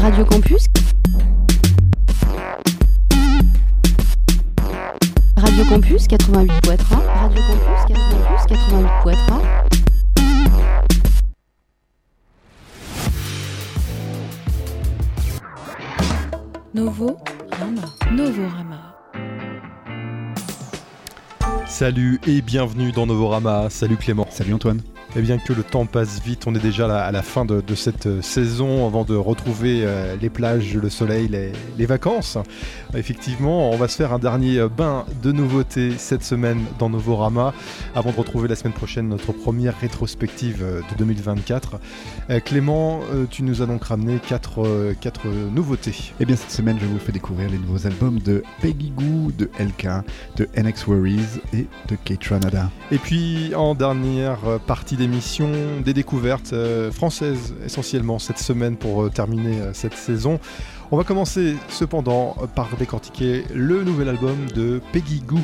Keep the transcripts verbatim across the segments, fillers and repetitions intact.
Radio Campus. Radio Campus quatre-vingt-huit virgule trois. Radio Campus quatre-vingt-huit virgule trois. Novo Rama. Novorama. Salut et bienvenue dans Novorama. Salut Clément. Salut Antoine. Et bien que le temps passe vite, on est déjà à la, à la fin de, de cette saison avant de retrouver euh, les plages, le soleil, les, les vacances. Effectivement, on va se faire un dernier bain de nouveautés cette semaine dans Novorama avant de retrouver la semaine prochaine notre première rétrospective de deux mille vingt-quatre. Euh, Clément, euh, tu nous as donc ramené quatre, euh, quatre nouveautés. Et bien cette semaine, je vous fais découvrir les nouveaux albums de Peggy Gou, de L K, de N X Worries et de Kaytranada. Et puis en dernière partie d'émission, des découvertes euh, françaises essentiellement cette semaine pour euh, terminer euh, cette saison. On va commencer cependant par décortiquer le nouvel album de Peggy Gou.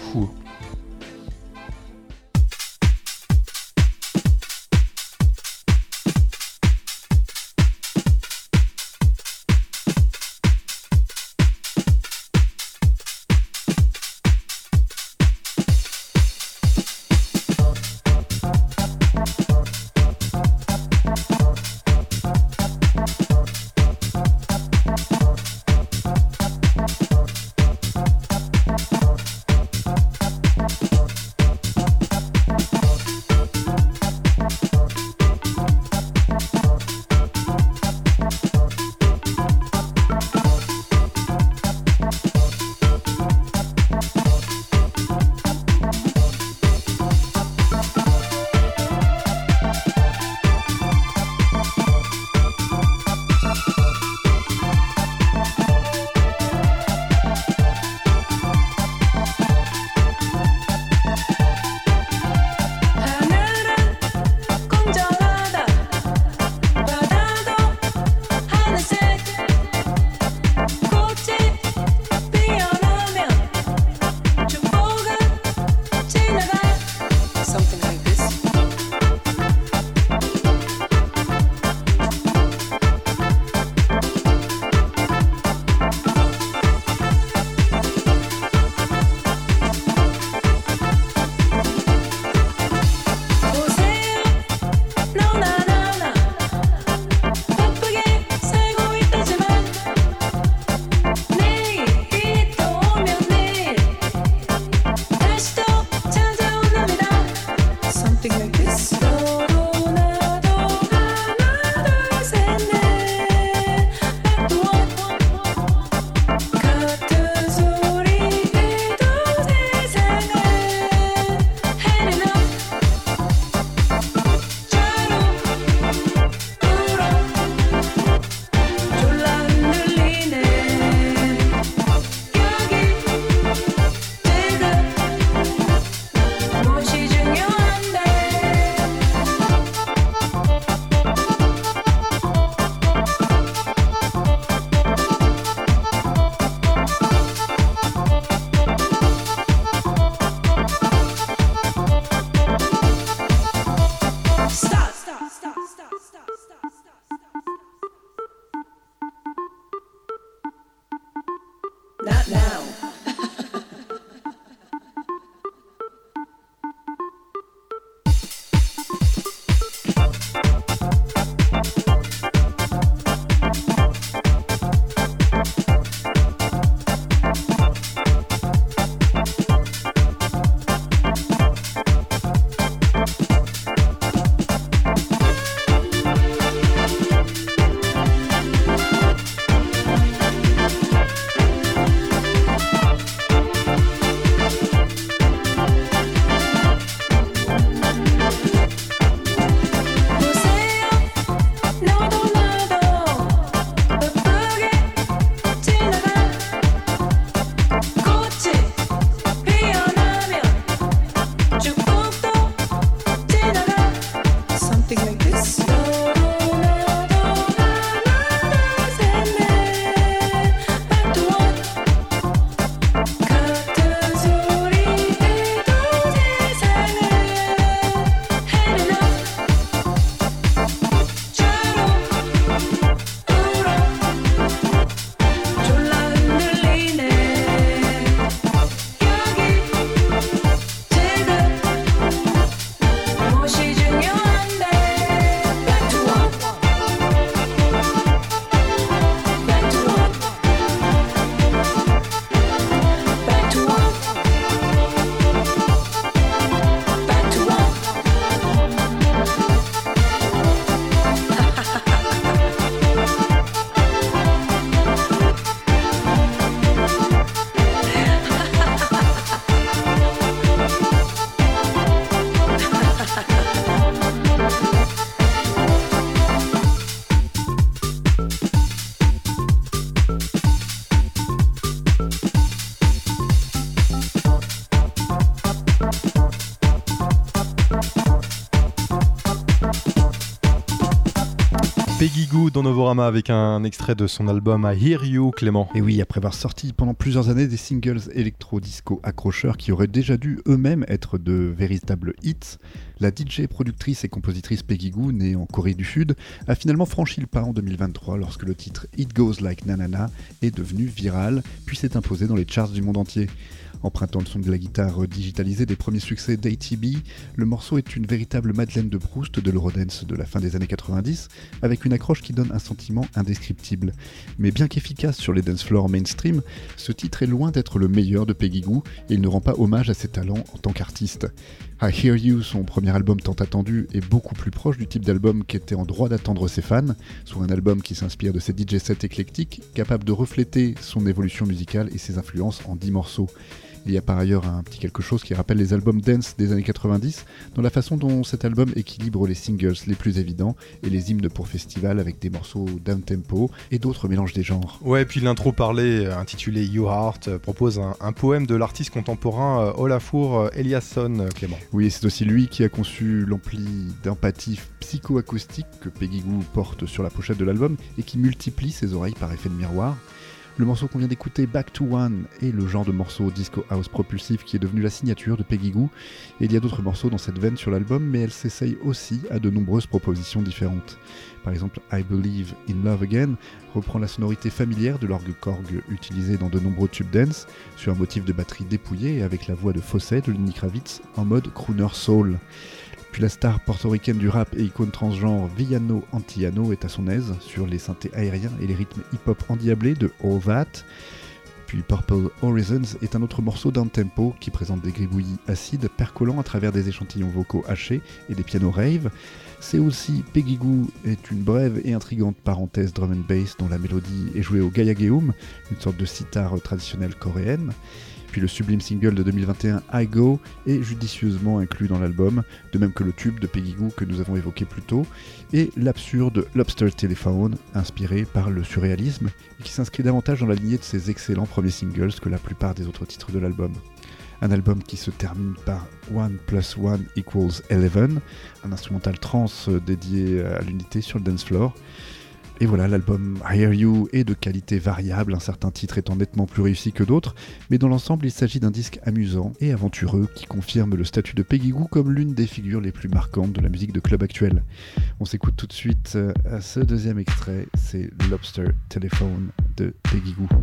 dans Novorama avec un extrait de son album I Hear You, Clément. Et oui, après avoir sorti pendant plusieurs années des singles électro-disco accrocheurs qui auraient déjà dû eux-mêmes être de véritables hits, la D J, productrice et compositrice Peggy Gou, née en Corée du Sud, a finalement franchi le pas en deux mille vingt-trois lorsque le titre It Goes Like Na Na Na est devenu viral, puis s'est imposé dans les charts du monde entier. Empruntant le son de la guitare digitalisée des premiers succès d'A T B, le morceau est une véritable Madeleine de Proust de l'Eurodance de la fin des années quatre-vingt-dix, avec une accroche qui donne un sentiment indescriptible. Mais bien qu'efficace sur les dance floors mainstream, ce titre est loin d'être le meilleur de Peggy Gou et il ne rend pas hommage à ses talents en tant qu'artiste. I Hear You, son premier album tant attendu, est beaucoup plus proche du type d'album qu'étaient en droit d'attendre ses fans, soit un album qui s'inspire de ses D J sets éclectiques, capable de refléter son évolution musicale et ses influences en dix morceaux. Il y a par ailleurs un petit quelque chose qui rappelle les albums dance des années quatre-vingt-dix, dans la façon dont cet album équilibre les singles les plus évidents et les hymnes pour festival avec des morceaux down-tempo et d'autres mélanges des genres. Ouais, puis l'intro parlé, intitulé You Heart, propose un, un poème de l'artiste contemporain Olafur Eliasson, Clément. Oui, c'est aussi lui qui a conçu l'ampli d'empathie psychoacoustique que Peggy Gou porte sur la pochette de l'album et qui multiplie ses oreilles par effet de miroir. Le morceau qu'on vient d'écouter, Back to One, est le genre de morceau disco house propulsif qui est devenu la signature de Peggy Gou. Et il y a d'autres morceaux dans cette veine sur l'album, mais elle s'essaye aussi à de nombreuses propositions différentes. Par exemple, I Believe in Love Again reprend la sonorité familière de l'orgue Korg utilisée dans de nombreux tubes dance, sur un motif de batterie dépouillé et avec la voix de Fossey de Lenny Kravitz en mode crooner soul. Puis la star portoricaine du rap et icône transgenre Villano Antillano est à son aise sur les synthés aériens et les rythmes hip-hop endiablés de All That. Puis Purple Horizons est un autre morceau down-tempo qui présente des gribouillis acides percolant à travers des échantillons vocaux hachés et des pianos rave. C'est aussi Peggy Gou est une brève et intrigante parenthèse drum and bass dont la mélodie est jouée au gayageum, une sorte de sitar traditionnelle coréenne. Puis le sublime single de deux mille vingt et un, I Go, est judicieusement inclus dans l'album, de même que le tube de Peggy Gou que nous avons évoqué plus tôt, et l'absurde Lobster Telephone, inspiré par le surréalisme, et qui s'inscrit davantage dans la lignée de ses excellents premiers singles que la plupart des autres titres de l'album. Un album qui se termine par One plus One equals Eleven, un instrumental trance dédié à l'unité sur le dance floor. Et voilà, l'album I Hear You est de qualité variable, un certain titre étant nettement plus réussi que d'autres, mais dans l'ensemble il s'agit d'un disque amusant et aventureux qui confirme le statut de Peggy Gou comme l'une des figures les plus marquantes de la musique de club actuelle. On s'écoute tout de suite à ce deuxième extrait, c'est Lobster Telephone de Peggy Gou.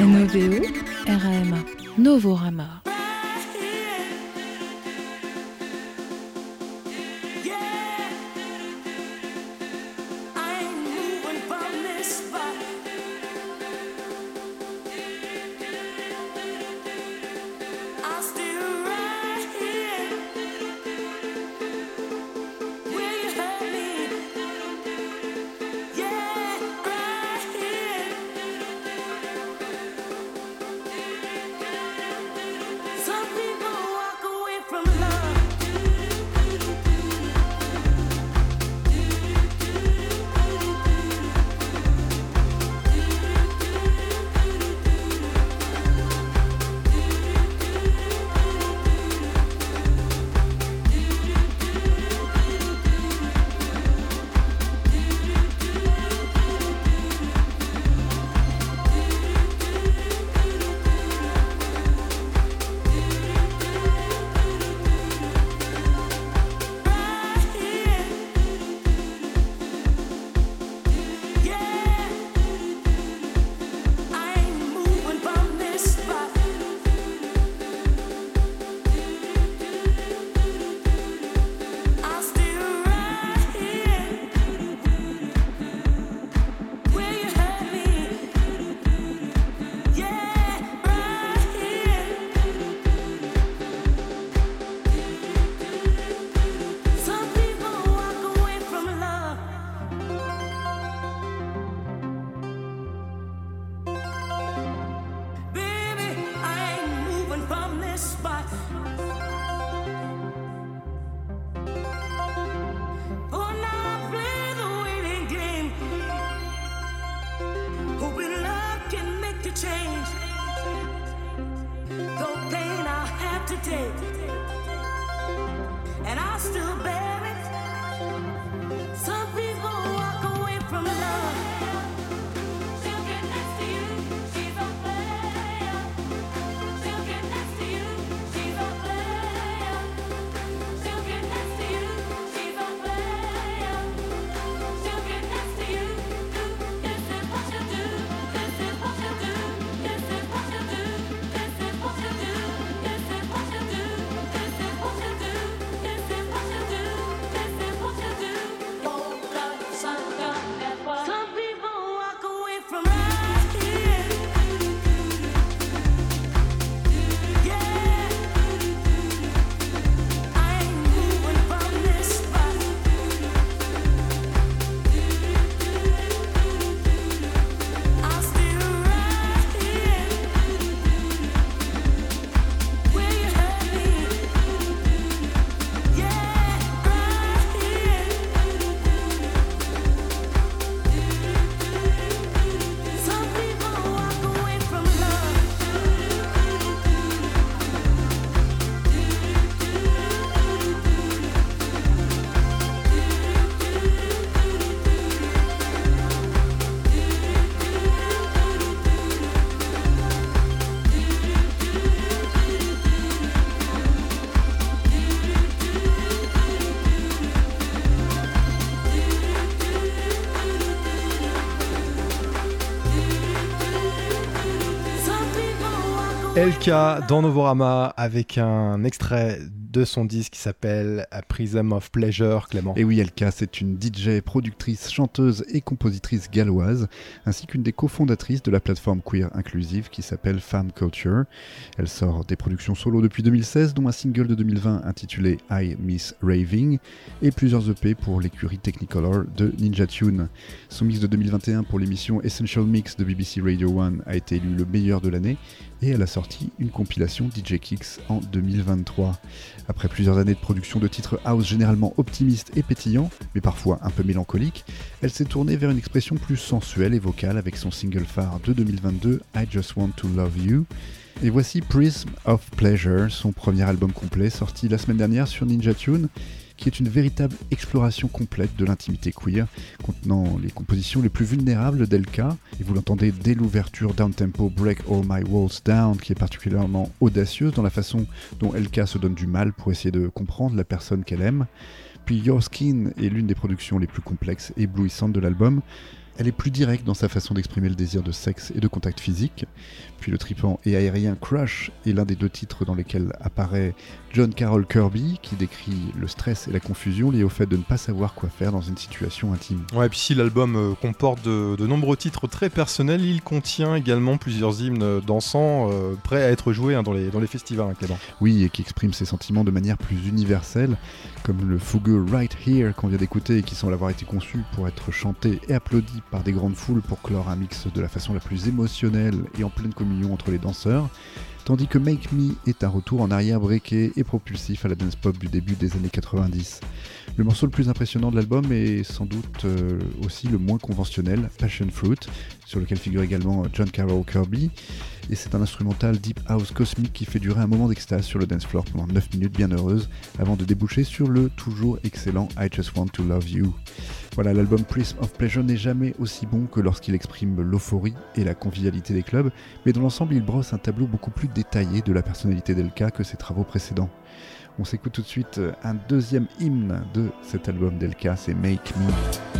Noveo R A M A, Novorama. L K dans Novorama avec un extrait de son disque qui s'appelle A Prism of Pleasure, Clément. Et oui, L K, c'est une D J, productrice, chanteuse et compositrice galloise, ainsi qu'une des cofondatrices de la plateforme queer inclusive qui s'appelle Femme Culture. Elle sort des productions solo depuis deux mille seize, dont un single de deux mille vingt intitulé I Miss Raving, et plusieurs E P pour l'écurie Technicolor de Ninja Tune. Son mix de deux mille vingt et un pour l'émission Essential Mix de B B C Radio un a été élu le meilleur de l'année, et elle a sorti une compilation D J Kicks en deux mille vingt-trois. Après plusieurs années de production de titres house généralement optimistes et pétillants, mais parfois un peu mélancoliques, elle s'est tournée vers une expression plus sensuelle et vocale avec son single phare de deux mille vingt-deux, I Just Want to Love You. Et voici Prism of Pleasure, son premier album complet sorti la semaine dernière sur Ninja Tune, qui est une véritable exploration complète de l'intimité queer, contenant les compositions les plus vulnérables d'L K, et vous l'entendez dès l'ouverture down-tempo Break All My Walls Down, qui est particulièrement audacieuse dans la façon dont L K se donne du mal pour essayer de comprendre la personne qu'elle aime. Puis Your Skin est l'une des productions les plus complexes et éblouissantes de l'album, Elle est plus directe dans sa façon d'exprimer le désir de sexe et de contact physique. Puis le tripant et aérien Crush est l'un des deux titres dans lesquels apparaît John Carroll Kirby, qui décrit le stress et la confusion liés au fait de ne pas savoir quoi faire dans une situation intime. Ouais, et puis si l'album euh, comporte de, de nombreux titres très personnels, il contient également plusieurs hymnes dansants euh, prêts à être joués hein, dans, les, dans les festivals, hein, Clément. Oui, et qui expriment ses sentiments de manière plus universelle, comme le fougueux Right Here qu'on vient d'écouter et qui semble avoir été conçu pour être chanté et applaudi par des grandes foules pour clore un mix de la façon la plus émotionnelle et en pleine communion entre les danseurs, tandis que Make Me est un retour en arrière breaké et propulsif à la dance pop du début des années quatre-vingt-dix. Le morceau le plus impressionnant de l'album est sans doute euh, aussi le moins conventionnel, Passion Fruit, sur lequel figure également John Carroll Kirby, et c'est un instrumental deep house cosmique qui fait durer un moment d'extase sur le dance floor pendant neuf minutes bien heureuses, avant de déboucher sur le toujours excellent I Just Want to Love You. Voilà, l'album Prism of Pleasure n'est jamais aussi bon que lorsqu'il exprime l'euphorie et la convivialité des clubs, mais dans l'ensemble il brosse un tableau beaucoup plus détaillé de la personnalité d'Elka que ses travaux précédents. On s'écoute tout de suite un deuxième hymne de cet album d'Elka, c'est Make Me.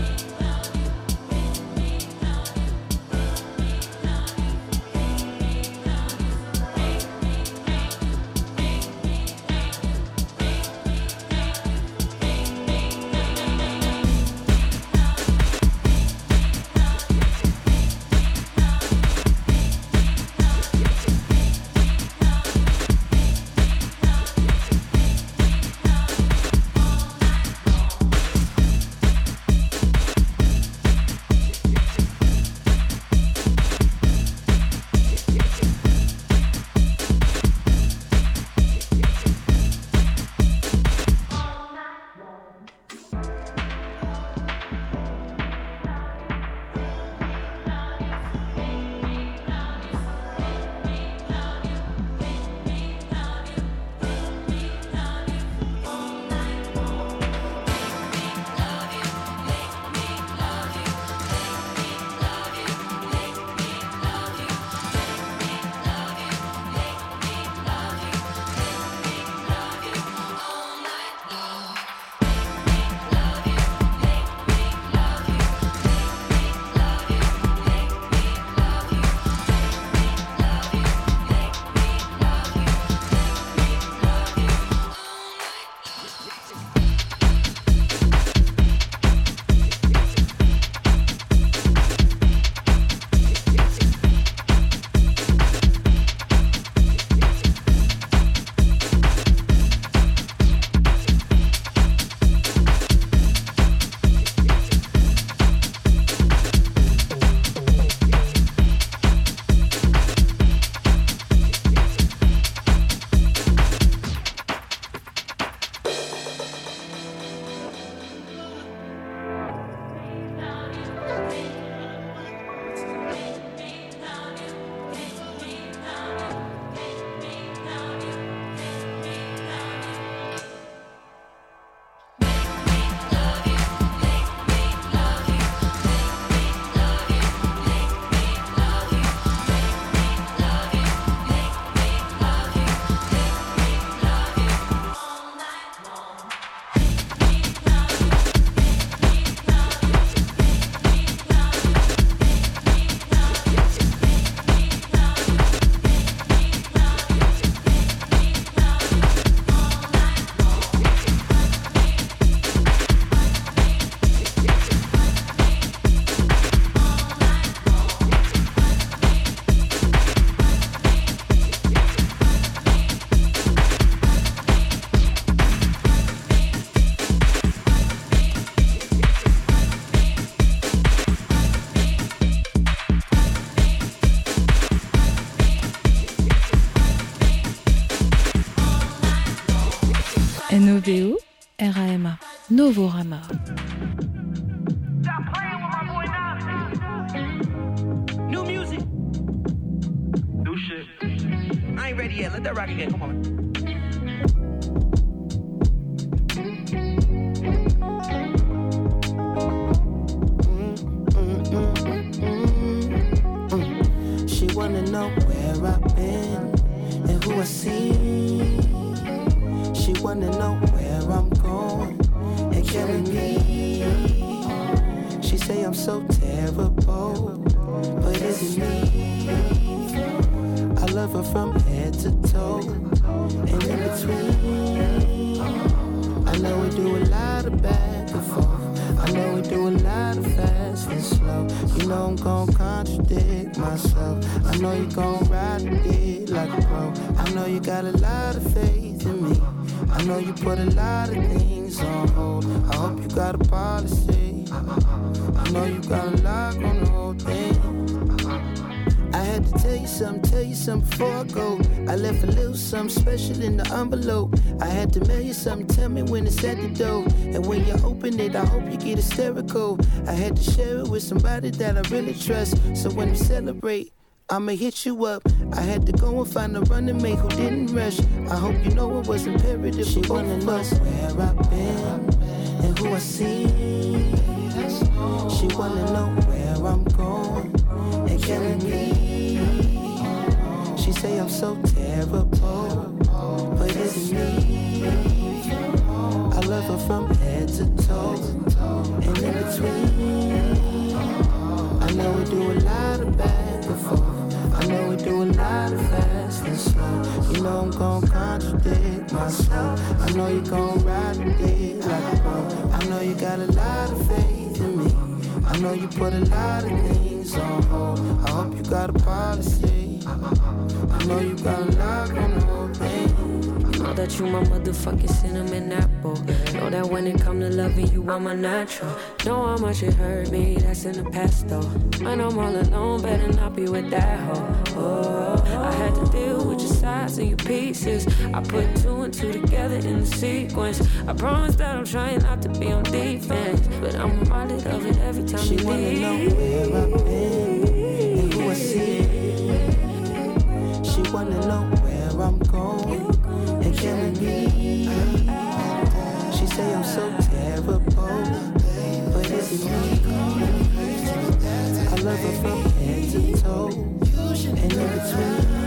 N O V O R A M A Novorama. New music. New shit. I ain't ready yet. Let that rock again. Come on. She wanna know where I've been and who I see. She wanna know where I'm going and carry me. She say I'm so terrible, lot of fast and slow. You know I'm gon' contradict myself. I know you gon' ride it like a pro. I know you got a lot of faith in me. I know you put a lot of things on hold. I hope you got a policy. I know you got a lock on the whole thing. I had to tell you something, tell you something before I go. I left a little something special in the envelope. I had to mail you something, tell me when it's at the door. And when you open it, I hope you get hysterical. I had to share it with somebody that I really trust. So when we celebrate, I'ma hit you up. I had to go and find a running mate who didn't rush. I hope you know it was imperative. She wanna know where I've been and who I see. She wanna know where I'm going and killing me. She say I'm so terrible, but it's me. I love her from head to toe and in between. I know we do a lot of back and forth. I know we do a lot of fast and slow. You know I'm gon' contradict myself. I know you gon' ride with it like a pro. I know you got a lot of faith in me. I know you put a lot of things on hold. I hope you got a policy. I know you got a lock on the whole thing. Know that you my motherfucking cinnamon apple. Know that when it come to loving you, I'm a natural. Know how much it hurt me, that's in the past though. When I'm all alone, better not be with that hoe. Oh, I had to deal with your sides and your pieces. I put two and two together in the sequence. I promise that I'm trying not to be on defense, but I'm reminded of it every time she you wanna leave. know where I've been and who I see. She wanna know where I'm going and killing me. She say I'm so terrible, but it's me. I love her from head to toe and in between.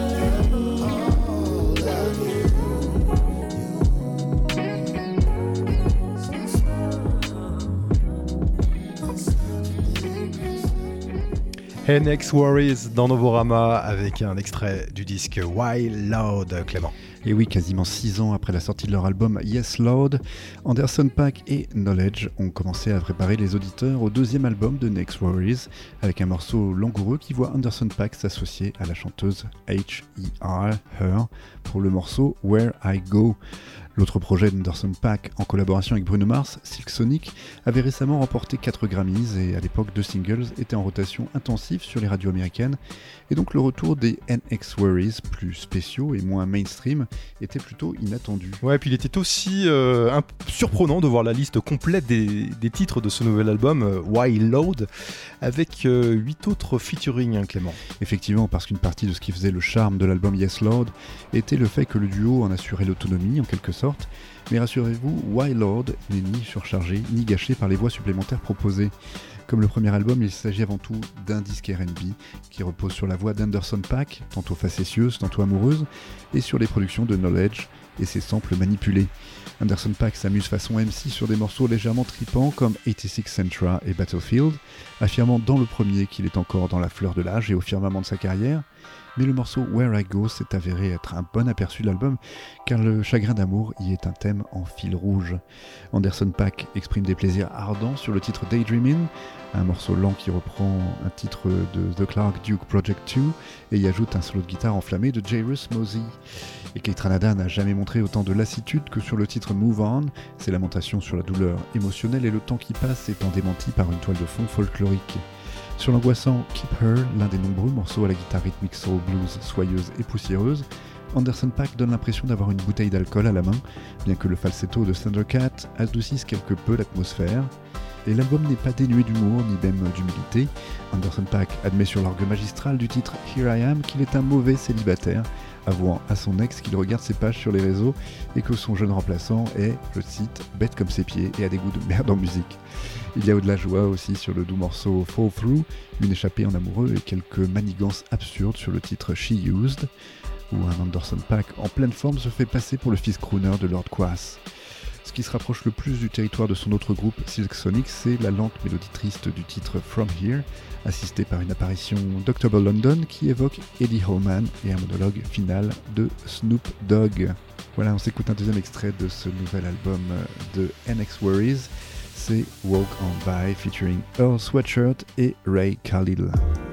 N X Worries dans Novorama avec un extrait du disque Wild Loud, Clément. Et oui, quasiment six ans après la sortie de leur album Yes Lord, Anderson .Paak et Knowledge ont commencé à préparer les auditeurs au deuxième album de N X Worries, avec un morceau langoureux qui voit Anderson .Paak s'associer à la chanteuse H E R Her pour le morceau Where I Go. L'autre projet d'Anderson .Paak, en collaboration avec Bruno Mars, Silk Sonic, avait récemment remporté quatre Grammys et à l'époque deux singles étaient en rotation intensive sur les radios américaines, et donc le retour des N X Worries, plus spéciaux et moins mainstream, était plutôt inattendu. Ouais, puis il était aussi euh, un peu surprenant de voir la liste complète des, des titres de ce nouvel album, euh, Wild Loud, avec euh, huit autres featuring, hein, Clément. Effectivement, parce qu'une partie de ce qui faisait le charme de l'album Yes Lord était le fait que le duo en assurait l'autonomie en quelque sorte. Mais rassurez-vous, Wild Lord n'est ni surchargé ni gâché par les voix supplémentaires proposées. Comme le premier album, il s'agit avant tout d'un disque R and B qui repose sur la voix d'Anderson .Paak, tantôt facétieuse, tantôt amoureuse, et sur les productions de Knowledge et ses samples manipulés. Anderson .Paak s'amuse façon M C sur des morceaux légèrement tripants comme eighty-six Centra et Battlefield, affirmant dans le premier qu'il est encore dans la fleur de l'âge et au firmament de sa carrière. Mais le morceau Where I Go s'est avéré être un bon aperçu de l'album, car le chagrin d'amour y est un thème en fil rouge. Anderson .Paak exprime des plaisirs ardents sur le titre Daydreamin', un morceau lent qui reprend un titre de The Clark Duke Project deux et y ajoute un solo de guitare enflammé de Jairus Mosey. Et Keith Ranada n'a jamais montré autant de lassitude que sur le titre Move On, ses lamentations sur la douleur émotionnelle et le temps qui passe étant démenti par une toile de fond folklorique. Sur l'angoissant Keep Her, l'un des nombreux morceaux à la guitare rythmique soul blues soyeuse et poussiéreuse, Anderson .Paak donne l'impression d'avoir une bouteille d'alcool à la main, bien que le falsetto de Thundercat adoucisse quelque peu l'atmosphère. Et l'album n'est pas dénué d'humour ni même d'humilité. Anderson .Paak admet sur l'orgue magistral du titre Here I Am qu'il est un mauvais célibataire, avouant à son ex qu'il regarde ses pages sur les réseaux et que son jeune remplaçant est, je cite, bête comme ses pieds et a des goûts de merde en musique. Il y a de la joie aussi sur le doux morceau Fall Through, une échappée en amoureux et quelques manigances absurdes sur le titre She Used, où un Anderson .Paak en pleine forme se fait passer pour le fils crooner de Lord Quass. Ce qui se rapproche le plus du territoire de son autre groupe, Silk Sonic, c'est la lente mélodie triste du titre From Here, assistée par une apparition d'October London qui évoque Eddie Holman et un monologue final de Snoop Dogg. Voilà, on s'écoute un deuxième extrait de ce nouvel album de N X Worries, c'est Walk On By featuring Earl Sweatshirt et Ray Khalil.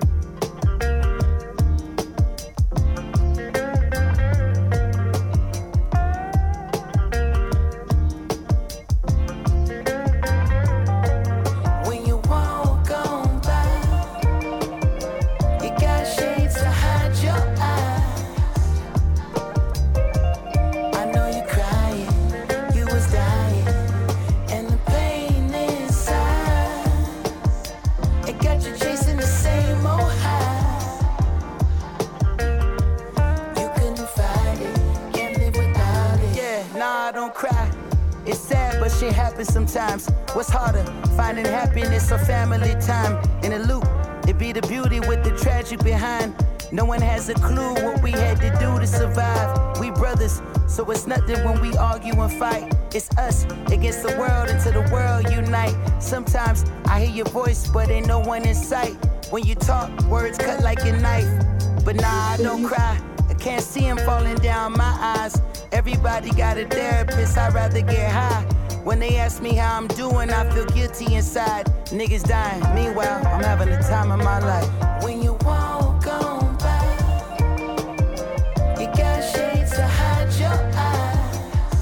Sometimes, what's harder, finding happiness or family time? In a loop, it be the beauty with the tragic behind. No one has a clue what we had to do to survive. We brothers, so it's nothing when we argue and fight. It's us against the world until the world unite. Sometimes I hear your voice, but ain't no one in sight. When you talk, words cut like a knife. But nah, I don't cry. I can't see him falling down my eyes. Everybody got a therapist, I'd rather get high. When they ask me how I'm doing, I feel guilty inside. Niggas dying, meanwhile, I'm having the time of my life. When you walk on by, you got shades to hide your eyes.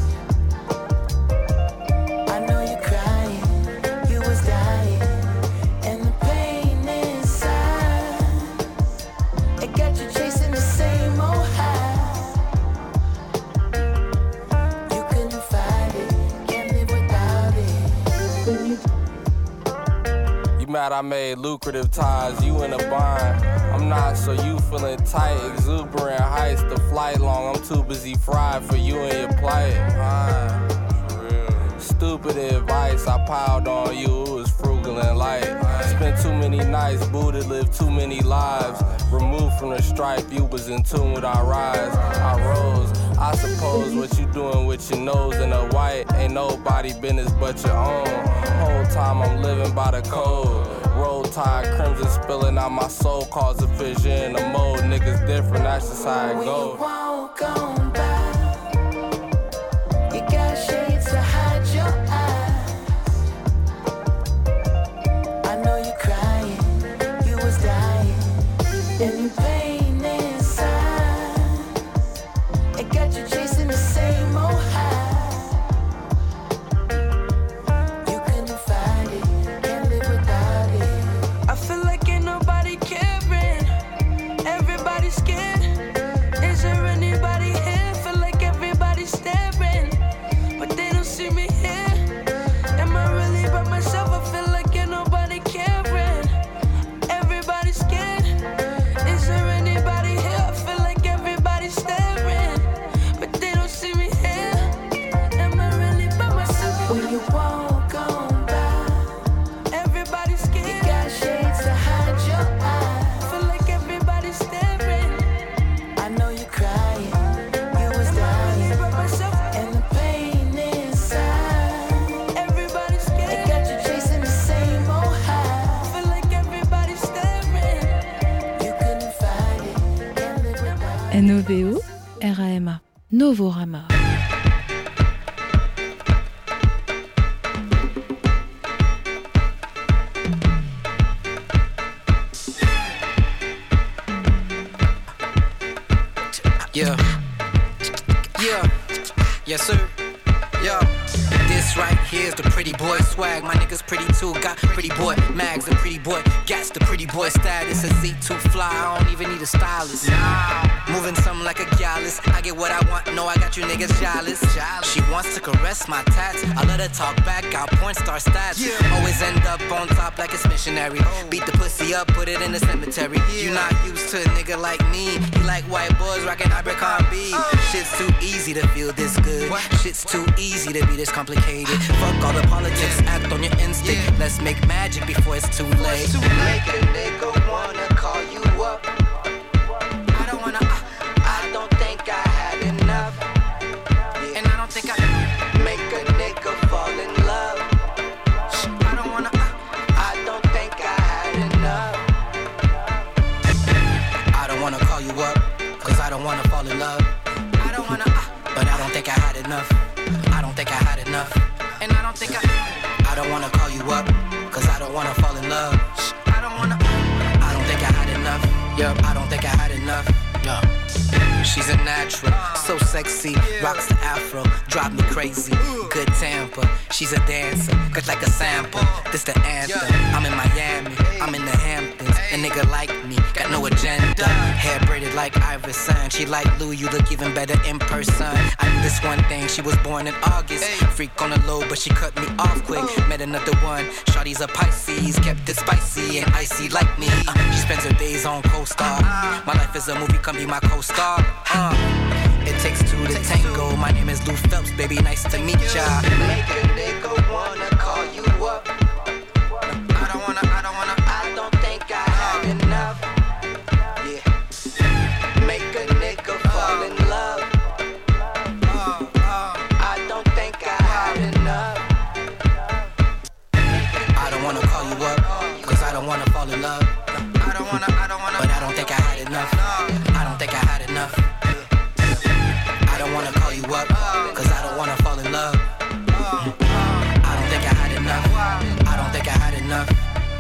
I know you're crying, you was dying, and the pain inside, it got you chasing the same old high. Mad I made lucrative ties, you in a bind. I'm not, so you feeling tight, exuberant heights. The flight long, I'm too busy fried for you and your plight. Fine. For real. Stupid advice, I piled on you, it was frugal and light. Spent too many nights, booted, lived too many lives. Removed from the stripe, you was in tune with our rise. I rose, I suppose what you doing with your nose in a white ain't nobody business but your own. Whole time I'm living by the code. Roll tide, crimson spilling out my soul, cause a fissure in the mold. Niggas different, that's just how it goes. When you walk on by, you got shades to hide your eyes. I know you're crying, you was dying, and the pain inside, it got you chasing the same old high. N O V O R A M A Novorama. Yeah, yeah, yes sir, yeah. This right here's the pretty boy swag. My niggas pretty too. Got pretty boy mags and pretty boy gats. The pretty boy status. A Z two fly. I don't even need a stylist. Moving something like a gallus. I get what I want. No, I got you niggas jealous. She wants to caress my tats. I let her talk back. Got porn star stats. Always end up on top like it's missionary. Beat the pussy up, put it in the cemetery. You not used to a nigga like me. You like white boys rockin' Abercrombie. Shit's too easy to feel this good. Shit's too easy to be this complicated. Fuck all the politics, act on your instinct. Let's make magic before it's too late. Make a nigga wanna call you up. I don't wanna, uh, I don't think I had enough. And I don't think I make a nigga fall in love. I don't wanna, uh, I don't think I had enough. I don't wanna call you up, cause I don't wanna fall in love. I don't wanna, uh, but I don't think I had enough. I don't think I had enough. And I don't think I I don't don't wanna call you up, cause I don't wanna fall in love. I don't wanna, I don't think I had enough. Yup, I don't think I had enough. Yup. She's a natural, so sexy, rocks the afro, drive me crazy. Good temper, she's a dancer, cut like a sample. This the anthem. I'm in Miami, I'm in the Hamptons. A nigga like me, got no agenda. Hair braided like Iverson. She like Lou, you look even better in person. I knew this one thing, she was born in August. Freak on the low, but she cut me off quick. Met another one, shawty's a Pisces, kept it spicy and icy like me. Uh, she spends her days on co-star. My life is a movie, come be my co-star. Uh, it takes two to tango. My name is Lou Phelps, baby, nice to meet ya. Make a nigga wanna call you up. I don't wanna, I don't wanna, I don't think I have enough. Yeah. Make a nigga fall in love. I don't think I have enough. I don't wanna call you up, cause I don't wanna fall in love. I don't wanna, I don't wanna, but I don't think I had enough. I don't think I had enough. I don't wanna call you up, cause I don't wanna fall in love. I don't think I had enough. I don't think I had enough.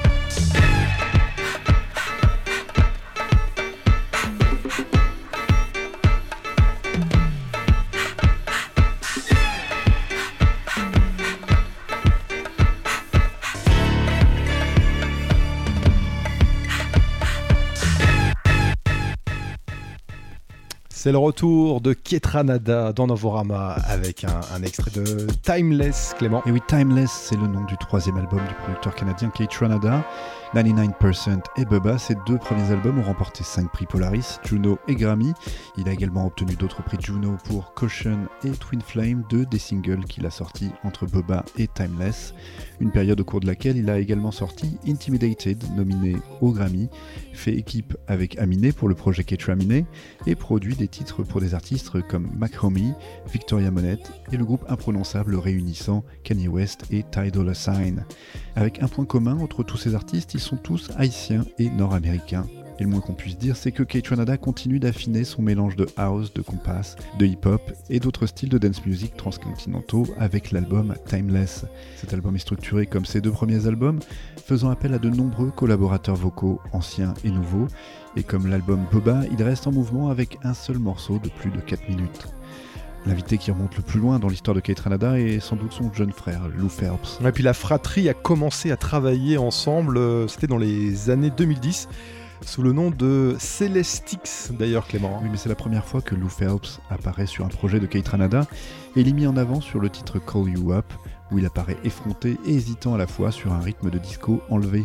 C'est le retour de Kaytranada dans Novorama avec un, un extrait de Timeless, Clément. Et oui, Timeless, c'est le nom du troisième album du producteur canadien Kaytranada. quatre-vingt-dix-neuf pour cent et Bubba, ses deux premiers albums ont remporté cinq prix Polaris, Juno et Grammy. Il a également obtenu d'autres prix Juno pour Caution et Twin Flame, deux des singles qu'il a sortis entre Bubba et Timeless. Une période au cours de laquelle il a également sorti Intimidated, nominé au Grammy, fait équipe avec Aminé pour le projet Kaytraminé et produit des titres pour des artistes comme Macromie, Victoria Monet et le groupe imprononçable réunissant Kanye West et Ty Dolla $ign. Avec un point commun entre tous ces artistes, ils sont tous haïtiens et nord-américains. Et le moins qu'on puisse dire, c'est que Kaytranada continue d'affiner son mélange de house, de compass, de hip-hop et d'autres styles de dance music transcontinentaux avec l'album Timeless. Cet album est structuré comme ses deux premiers albums, faisant appel à de nombreux collaborateurs vocaux, anciens et nouveaux. Et comme l'album Bubba, il reste en mouvement avec un seul morceau de plus de quatre minutes. L'invité qui remonte le plus loin dans l'histoire de Kaytranada est sans doute son jeune frère, Lou Phelps. Et puis la fratrie a commencé à travailler ensemble, c'était dans les années deux mille dix, sous le nom de Celestix d'ailleurs, Clément. Oui, mais c'est la première fois que Lou Phelps apparaît sur un projet de Kaytranada et il est mis en avant sur le titre Call You Up, où il apparaît effronté et hésitant à la fois sur un rythme de disco enlevé.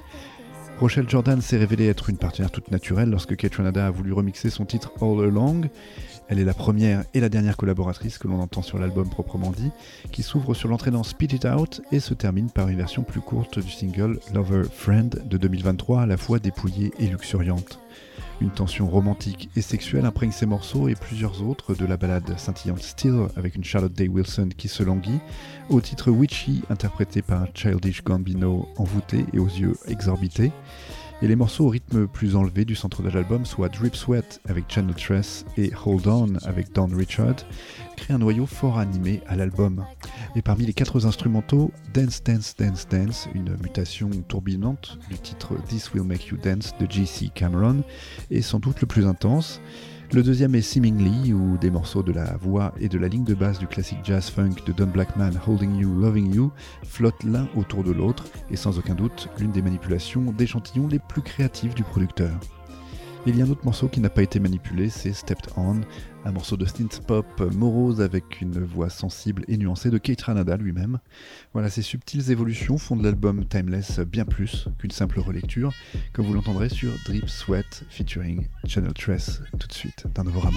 Rochelle Jordan s'est révélée être une partenaire toute naturelle lorsque Kaytranada a voulu remixer son titre All Along. Elle est la première et la dernière collaboratrice que l'on entend sur l'album proprement dit, qui s'ouvre sur l'entraînant Spit It Out et se termine par une version plus courte du single Lover Friend de deux mille vingt-trois, à la fois dépouillée et luxuriante. Une tension romantique et sexuelle imprègne ces morceaux et plusieurs autres, de la ballade scintillante Still avec une Charlotte Day Wilson qui se languit, au titre Witchy interprété par Childish Gambino envoûté et aux yeux exorbités, et les morceaux au rythme plus enlevé du centre de l'album, soit Drip Sweat avec Channel Tress et Hold On avec Don Richard, créent un noyau fort animé à l'album. Et parmi les quatre instrumentaux, Dance Dance Dance Dance, une mutation tourbillonnante du titre This Will Make You Dance de J C Cameron, est sans doute le plus intense. Le deuxième est Seemingly, où des morceaux de la voix et de la ligne de basse du classique jazz-funk de Don Blackman, Holding You, Loving You, flottent l'un autour de l'autre, et sans aucun doute l'une des manipulations d'échantillons les plus créatives du producteur. Il y a un autre morceau qui n'a pas été manipulé, c'est Stepped On, un morceau de synth-pop morose avec une voix sensible et nuancée de Kaytranada lui-même. Voilà, ces subtiles évolutions font de l'album Timeless bien plus qu'une simple relecture, comme vous l'entendrez sur Drip Sweat featuring Channel Tress, tout de suite dans Novorama.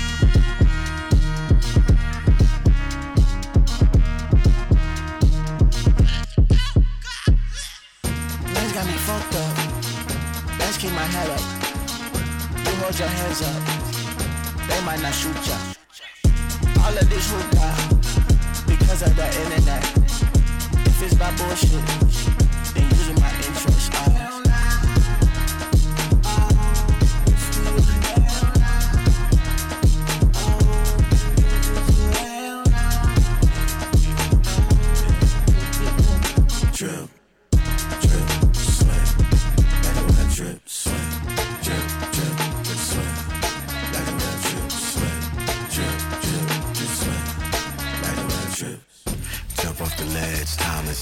Hold your hands up, they might not shoot ya. All of this hookah, because of the internet. If it's about bullshit, then using my interest. Uh,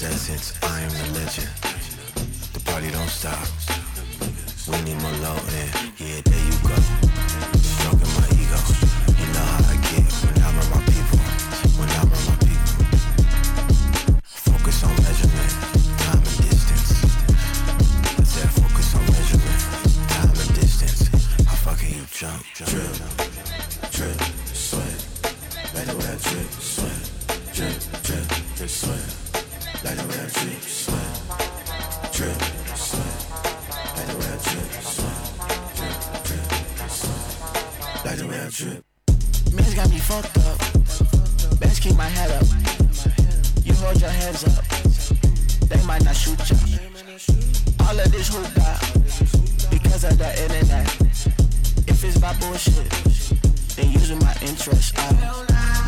essence, I am the legend. The party don't stop. We need more low end. Yeah, there you go. Stroking my ego. You know how I get when I'm around my people. When I'm around my people. Focus on measurement, time and distance. I said focus on measurement, time and distance. How far can you jump? jump drip, drip, sweat. Like the way I drip, sweat. Drip, drip, drip, sweat. Like the way I drip, sweat. Drip, sweat. Like the way I drip, sweat. Drip, drip, drip, sweat. Like the way I drip. Man's got me fucked up. Best keep my head up. You hold your hands up. They might not shoot ya. All of this hoop got because of the internet. If it's my bullshit, then using my interest. Uh.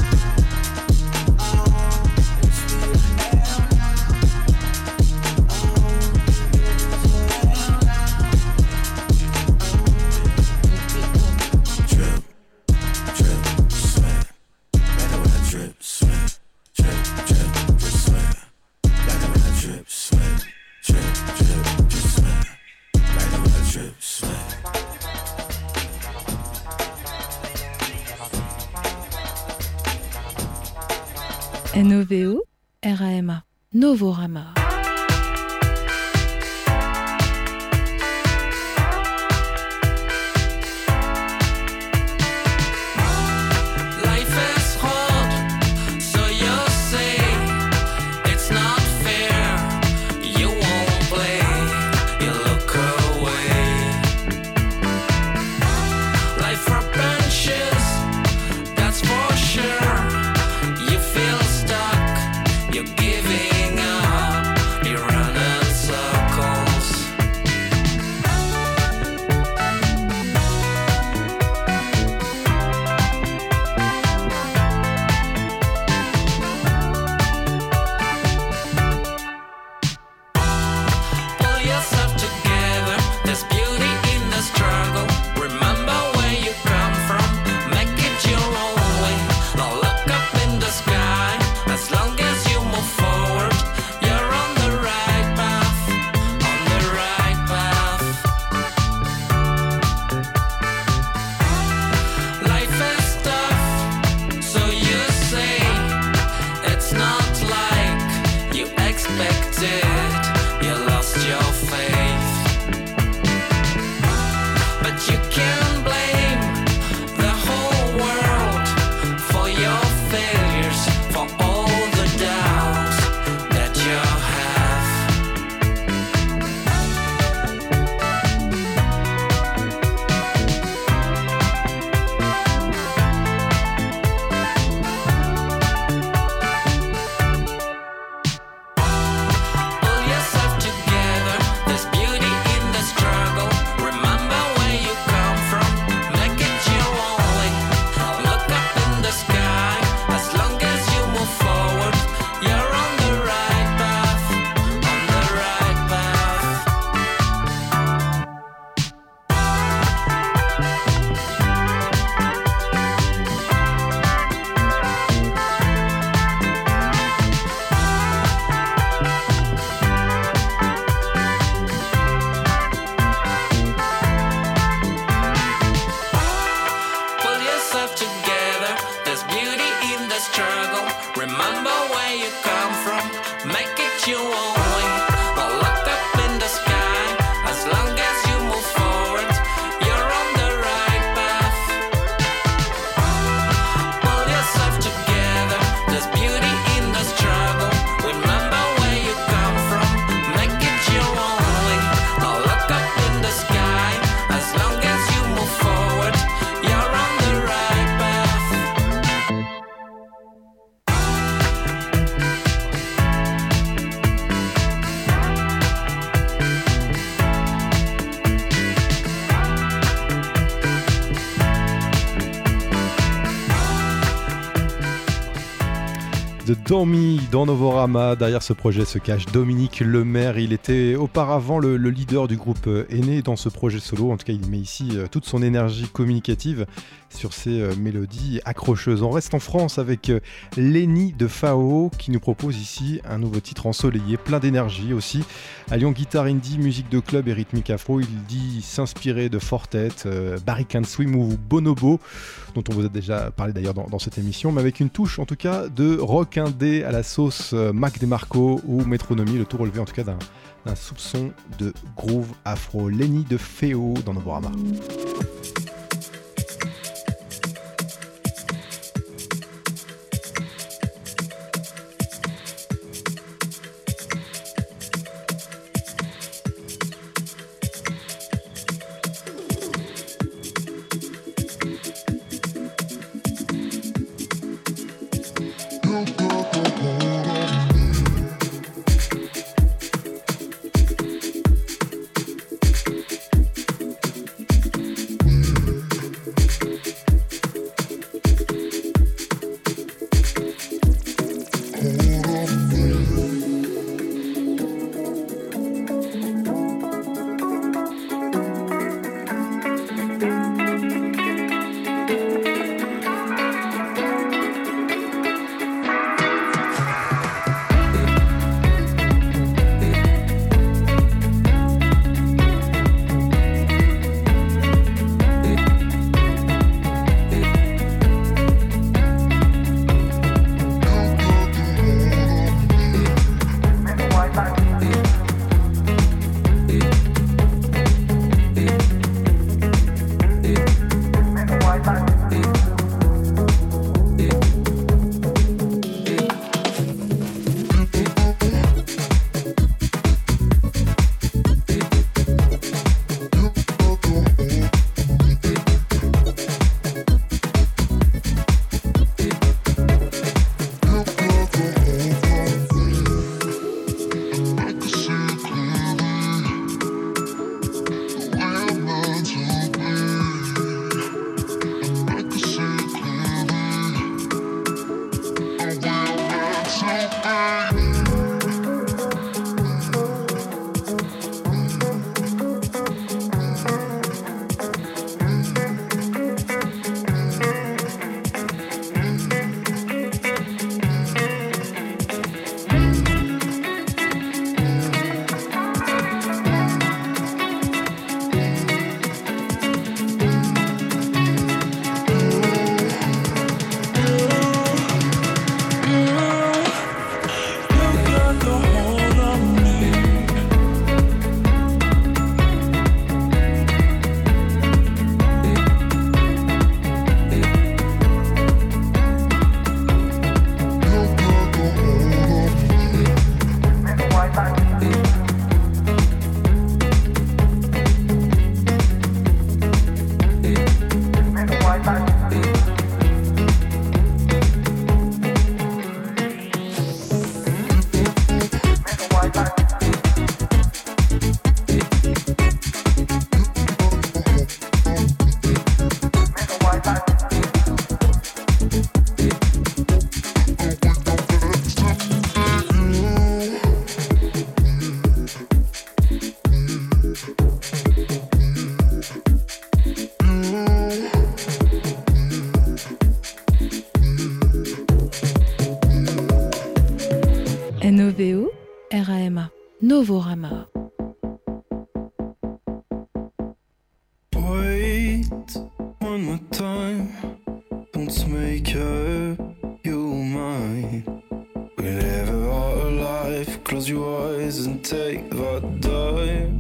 N O V O R A M A Novorama. You're giving up. de Domi dans Novorama. Derrière ce projet se cache Dominique Lemaire. Il était auparavant le, le leader du groupe Aîné dans ce projet solo. En tout cas, il met ici toute son énergie communicative sur ces mélodies accrocheuses. On reste en France avec Lenny de Fao qui nous propose ici un nouveau titre ensoleillé, plein d'énergie aussi. Alliant guitare indie, musique de club et rythmique afro, il dit s'inspirer de Fortet, euh, Barry Can Swim ou Bonobo, dont on vous a déjà parlé d'ailleurs dans, dans cette émission, mais avec une touche en tout cas de rock indé à la sauce euh, Mac DeMarco ou Metronomy, le tout relevé en tout cas d'un, d'un soupçon de groove afro. Lenny de Fao dans Novorama. N O V O R A M A Novorama. Wait one more time, don't make up your mind. Whenever are alive, close your eyes and take that dive.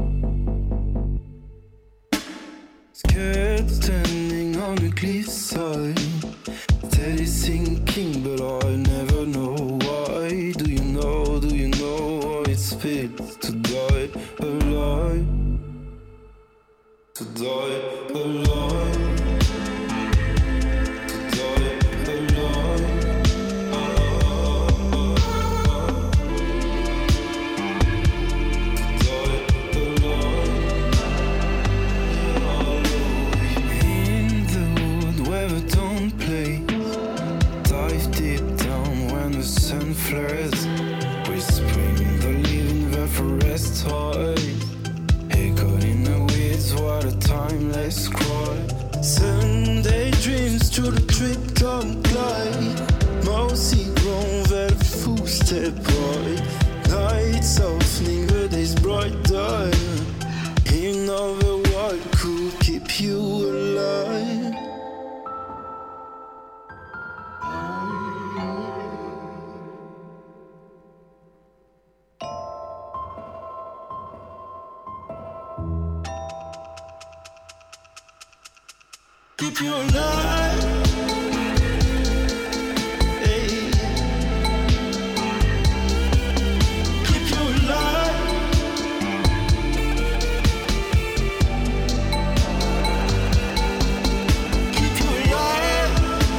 Scared standing on the cliffside, steady sinking, but I never know why. Do you know, do you know what it feels to die alive? To die alive. To die alive. To die alive. In the wood where the dawn plays, dive deep down when the sun hands tied. Echoed in the weeds, what a timeless cry. Sunday dreams to the trip come glide. Mousy grown velvet footstep bright. Night softening, the day's bright die. In over what could keep you alive. Keep you alive. Hey. Keep you alive. Keep you alive.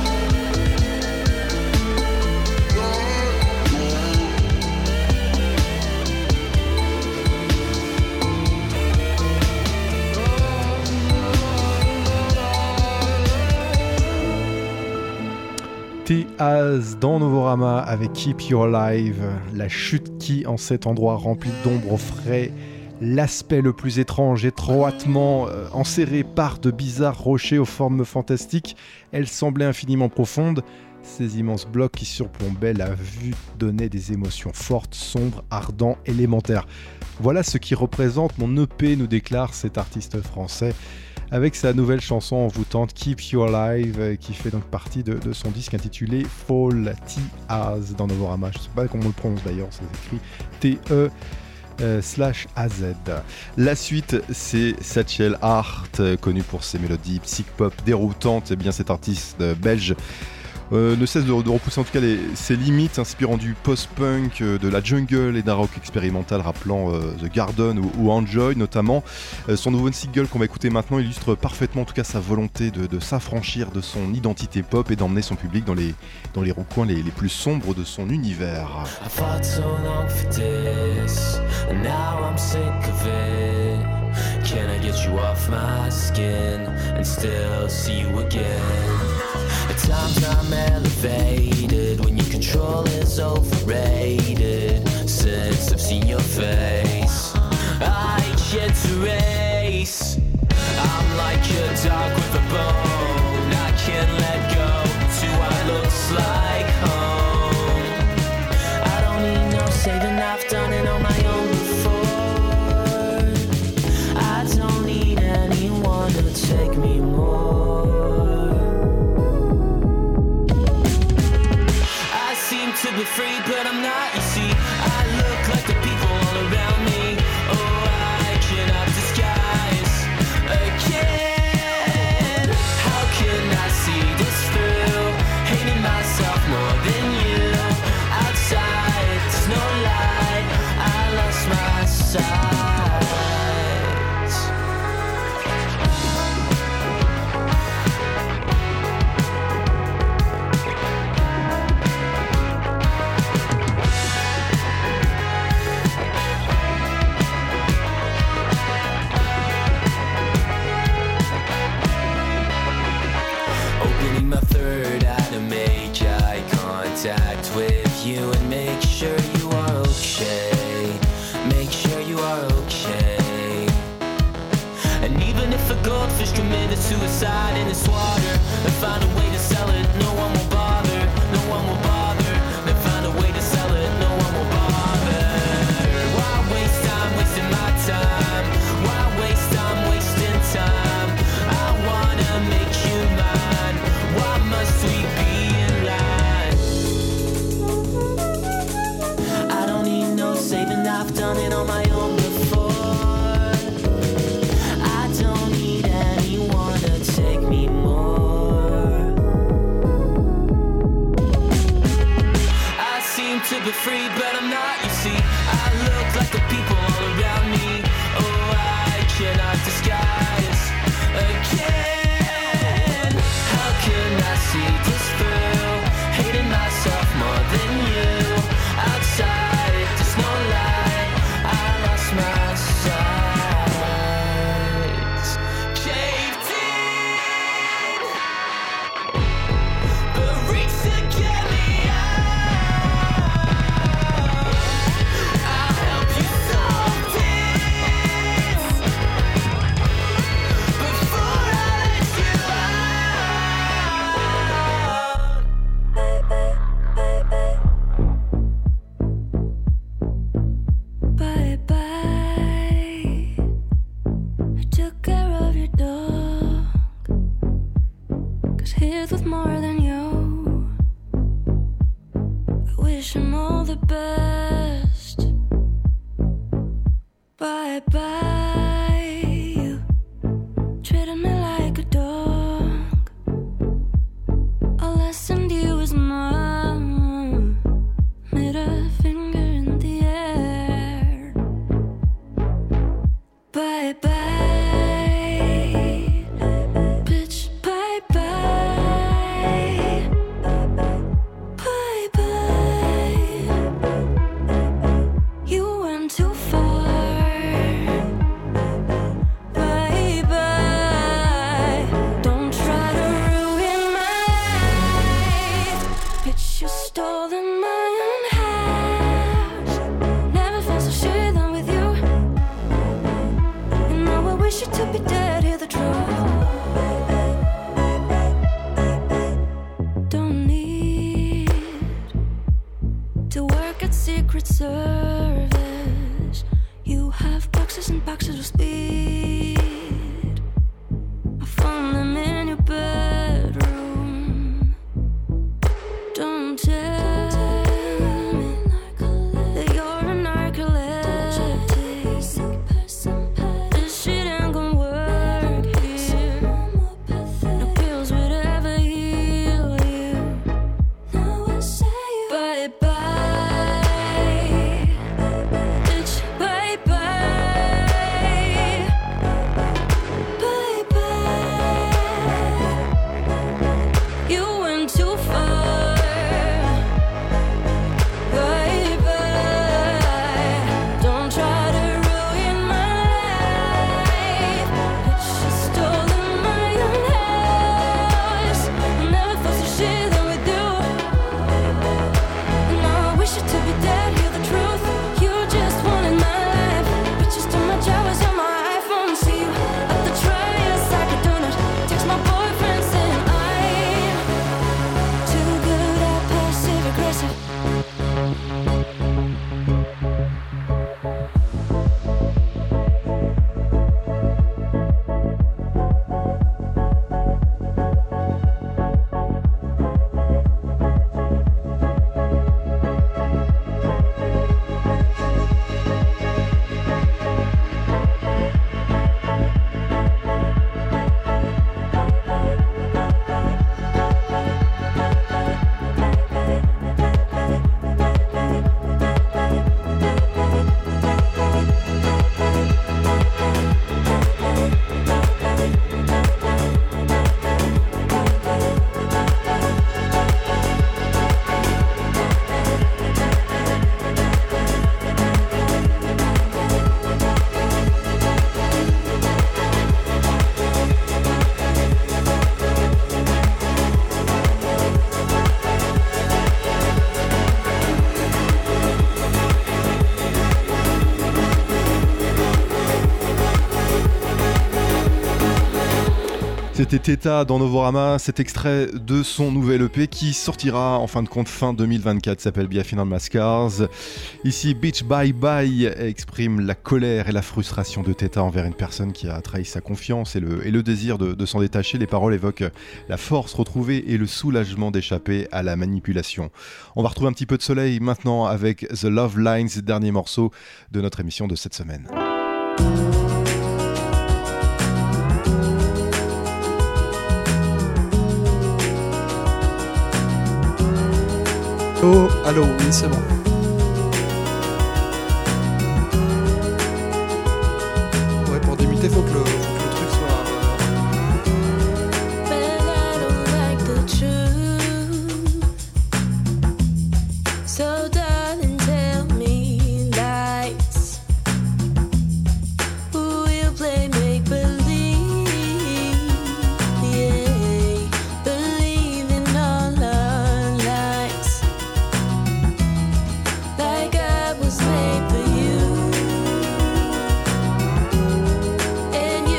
T-Az dans Novorama avec Keep You Alive, la chute qui, en cet endroit rempli d'ombre frais, l'aspect le plus étrange, étroitement euh, enserré par de bizarres rochers aux formes fantastiques, elle semblait infiniment profonde. Ces immenses blocs qui surplombaient la vue donnaient des émotions fortes, sombres, ardents, élémentaires. Voilà ce qui représente mon E P, nous déclare cet artiste français, avec sa nouvelle chanson envoûtante Keep You Alive, qui fait donc partie de, de son disque intitulé Fall T-Az dans Novorama. Je ne sais pas comment on le prononce d'ailleurs, c'est écrit T-E euh, slash A Z. La suite, c'est Satchel Hart, connu pour ses mélodies psych-pop déroutantes. Et bien cet artiste euh, belge Euh, ne cesse de, de repousser en tout cas les, ses limites, inspirant du post-punk, euh, de la jungle et d'un rock expérimental rappelant euh, The Garden ou, ou Enjoy notamment. Euh, son nouveau single qu'on va écouter maintenant illustre parfaitement en tout cas sa volonté de, de s'affranchir de son identité pop et d'emmener son public dans les, dans les recoins les, les plus sombres de son univers. I fought so long for this, and now I'm sick of it. Can I get you off my skin and still see you again? At times I'm elevated when your control is overrated. Since I've seen your face, I can't erase. I'm like a dog with a bone. I can't let go to what looks like home. I don't need no saving, I've done it on my own before. I don't need anyone to take me more. To be free, but I'm not, you see. I look like the people all around me. Oh, I cannot disguise again. How can I see this through? Hating myself more than you. Outside, there's no light. I lost my sight. Contact with you and make sure you are okay. Make sure you are okay. And even if a goldfish committed suicide in its water, they find a way to sell it, no one will bother. No one will bother. They find a way to sell it, no one will bother. Why waste time wasting my time? Why waste time wasting time? I wanna make you mine. Why must we be in line? Saving, I've done it on my own before. I don't need anyone to take me more. C'était Theta dans Novorama, cet extrait de son nouvel E P qui sortira en fin de compte fin deux mille vingt-quatre, s'appelle Biafin and Mascars. Ici, Bitch Bye Bye exprime la colère et la frustration de Theta envers une personne qui a trahi sa confiance et le, et le désir de, de s'en détacher. Les paroles évoquent la force retrouvée et le soulagement d'échapper à la manipulation. On va retrouver un petit peu de soleil maintenant avec The Love Lines, dernier morceau de notre émission de cette semaine. Oh, allô, oui, c'est bon. Ouais, pour débuter, faut que le, faut que le truc soit... And you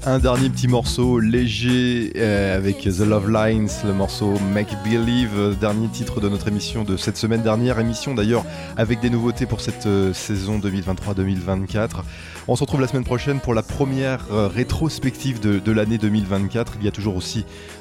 Un dernier petit morceau léger euh, avec The Love Lines, le morceau Make Believe, euh, dernier titre de notre émission de cette semaine, dernière émission d'ailleurs avec des nouveautés pour cette euh, saison deux mille vingt-trois deux mille vingt-quatre. On se retrouve la semaine prochaine pour la première euh, rétrospective de, de l'année deux mille vingt-quatre. Il y a toujours aussi